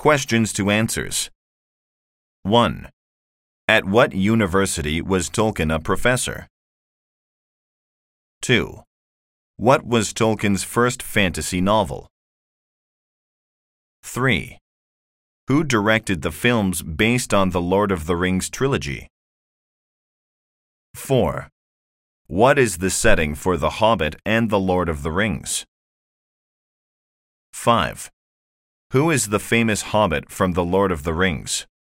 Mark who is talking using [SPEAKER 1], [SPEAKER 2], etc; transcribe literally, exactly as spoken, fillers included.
[SPEAKER 1] Questions to answers. one. At what university was Tolkien a professor? two. What was Tolkien's first fantasy novel? three. Who directed the films based on the Lord of the Rings trilogy? four. What is the setting for The Hobbit and The Lord of the Rings? five. Who is the famous hobbit from The Lord of the Rings?